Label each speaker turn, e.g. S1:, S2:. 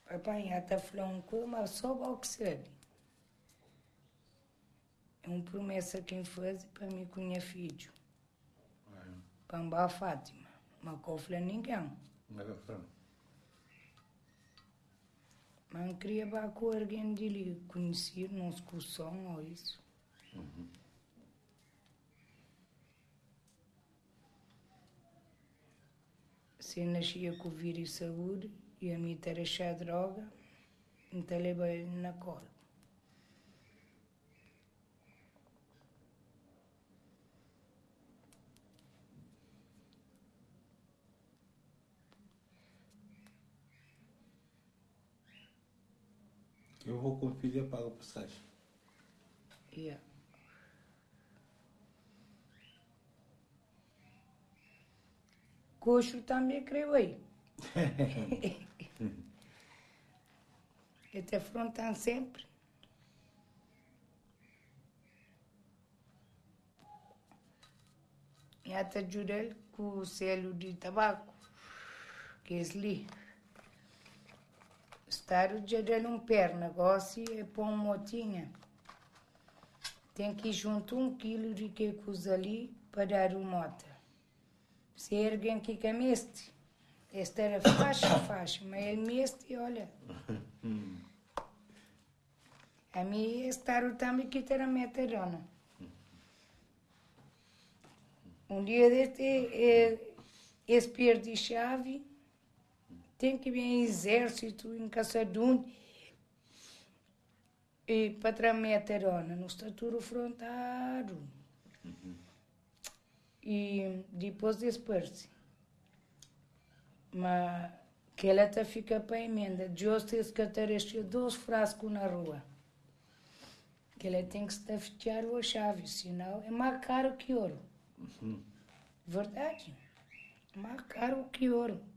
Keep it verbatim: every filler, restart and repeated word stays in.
S1: apanhar-te falando com ele, mas só o que sabe. É uma promessa que faz para mim com minha filho. Para a Fátima. Mas não fala ninguém. Mas não queria ir com alguém dele conhecer, não se conhecem ou isso. Uhum. Se nascia com vírus e saúde, e a mim ter achado droga, então levei ele na cola.
S2: Eu vou com o filho e pago a passagem.
S1: Yeah. Coxo também creio aí. Ele te afrontam sempre. E até jurei com o selo de tabaco, que é ali. Estar o dia dele um pé negócio e pôr uma motinha. Tem que ir junto um quilo de que coisa ali para dar uma mota. Se erguem que que é meste, esta era faixa, faixa, mas ele meste, olha. A mim estar o também que era meterona. Um dia deste, é, esse perde chave, tem que vir em exército, em caçadun, e para meterona, no estaturo frontado. E depois disperse. Mas que ela até fica para a emenda. Deus tem que ter dois frascos na rua. Que ela tem que estar fechar a chave, senão é mais caro que ouro. Uhum. Verdade? Mais caro que ouro.